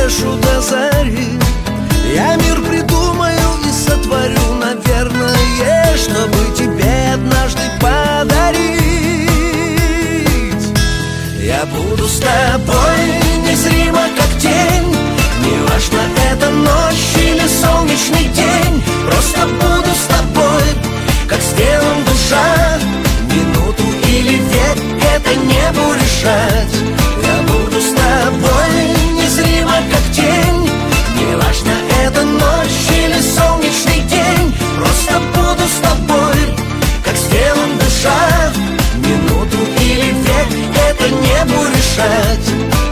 развешу до зари. Я мир придумаю и сотворю, наверное, чтобы тебе однажды подарить. Я буду с тобой незримо, как тень. Неважно, это ночь или солнечный день. Просто буду с тобой, как сделан душа. Минуту или век это небу решать. Я буду с тобой незримо, как тень. Неважно, это ночь или солнечный день. Просто буду с тобой, как сделан душа. Минуту или век это небу решать.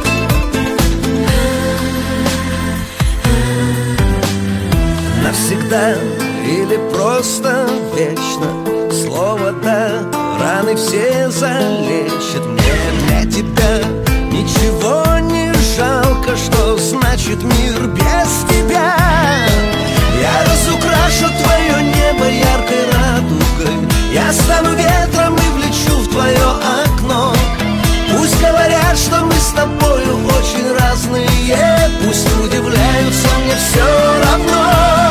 Навсегда или просто вечно. Слово «да» раны все залечит. Мне для тебя ничего не жалко. Что значит мир без тебя? Я разукрашу твое небо яркой радугой. Я стану ветром и влечу в твое окно. Пусть говорят, что мы с тобою очень разные. Пусть удивляются, мне все равно.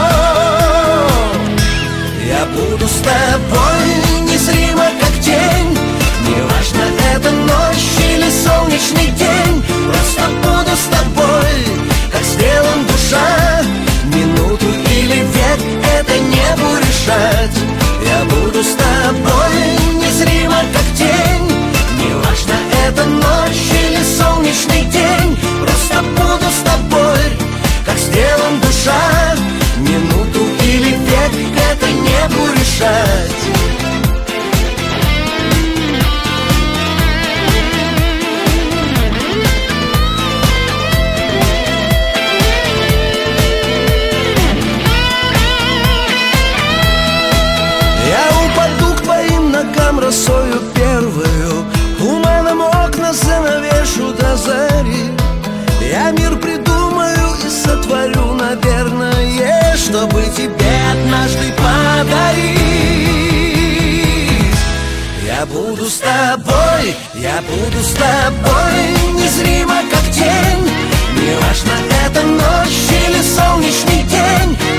Я буду с тобой незримо, как тень. Неважно, это ночь или солнечный день. Просто буду с тобой, как сделан душа. Минуту или век это небу решать. Я буду с тобой незримо, как тень. Неважно, это ночь или солнечный день. Просто буду с тобой, как сделан душа. Минуту или век это небу решать. Росою первую туманом окна занавешу до зари. Я мир придумаю и сотворю, наверное, чтобы тебе однажды подарить. Я буду с тобой, я буду с тобой незримо, как тень. Неважно, это ночь или солнечный день.